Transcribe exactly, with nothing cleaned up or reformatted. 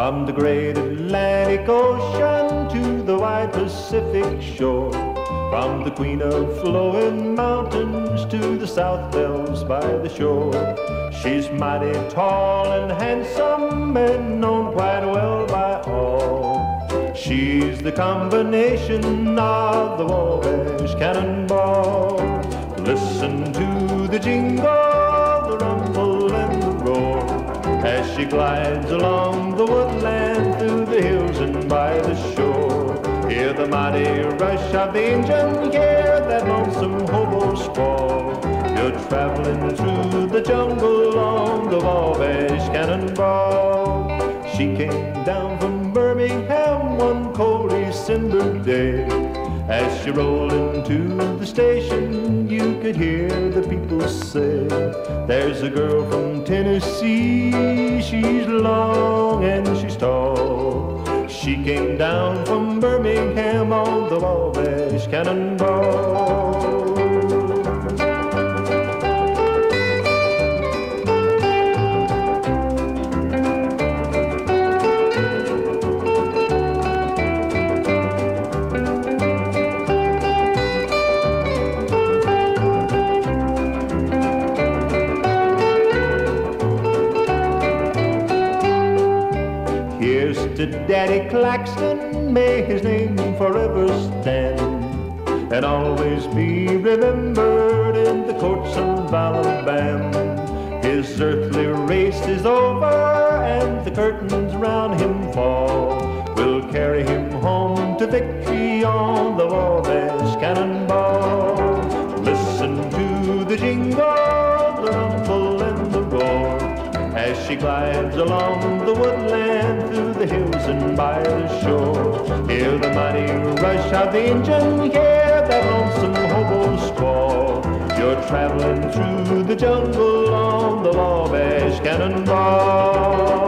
From the great Atlantic Ocean to the wide Pacific shore, from the queen of flowing mountains to the south bells by the shore. She's mighty tall and handsome and known quite well by all. She's the combination of the Wabash Cannonball. Listen to the jingle, the rumble and the roar, as she glides along the woodland through the hills and by the shore. Hear the mighty rush of the engine, hear that lonesome hobo squall. You're traveling through the jungle on the Wabash Cannonball. She came down from Birmingham one cold December day. As she rolled into the station, you could hear the people say, there's a girl from Tennessee, she's long and she's tall. She came down from Birmingham on the Wabash Cannonball. Here's to Daddy Claxton, may his name forever stand, and always be remembered in the courts of Alabama. His earthly race is over, and the curtains round him fall. We'll carry him home to victory on the Wabash Cannonball. Listen to the jingle, the rumble and the roar, as she glides along the woodland through the hills and by the shore. Hear the mighty rush of the engine, hear that lonesome hobo squall. You're traveling through the jungle on the Wabash Cannonball.